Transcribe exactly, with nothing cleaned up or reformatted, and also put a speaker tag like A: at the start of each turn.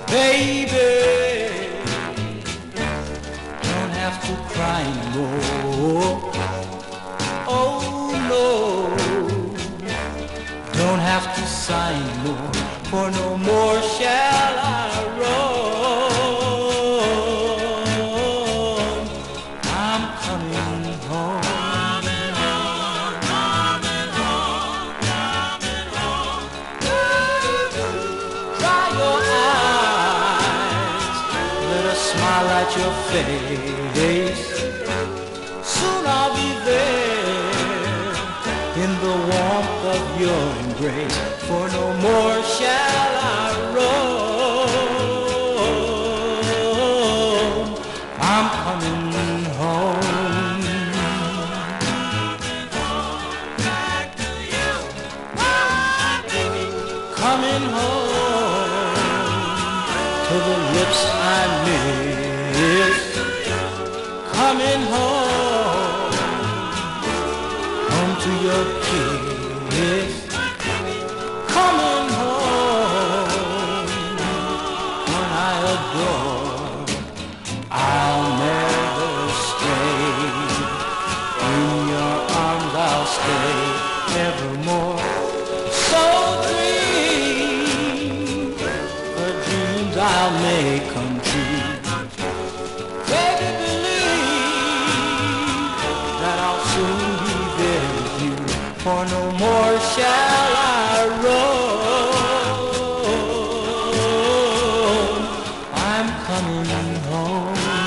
A: Baby, don't have to cry no more. Oh no, don't have to sigh no more, for no more shall I roam. I'm coming home. Coming home, coming home, coming home. Dry your eyes, let a smile light your face. Soon I'll be there in the warmth of your embrace, for no more shall I roam. I'm coming home. Back to you, my baby. Coming home to the lips I miss. Coming home, home to your kiss. Coming home, one I adore. I'll never stay. In your arms I'll stay evermore. So dream the dreams I'll make come true. Baby, believe that I'll soon be there with you, for no more shall I roam. I'm coming home.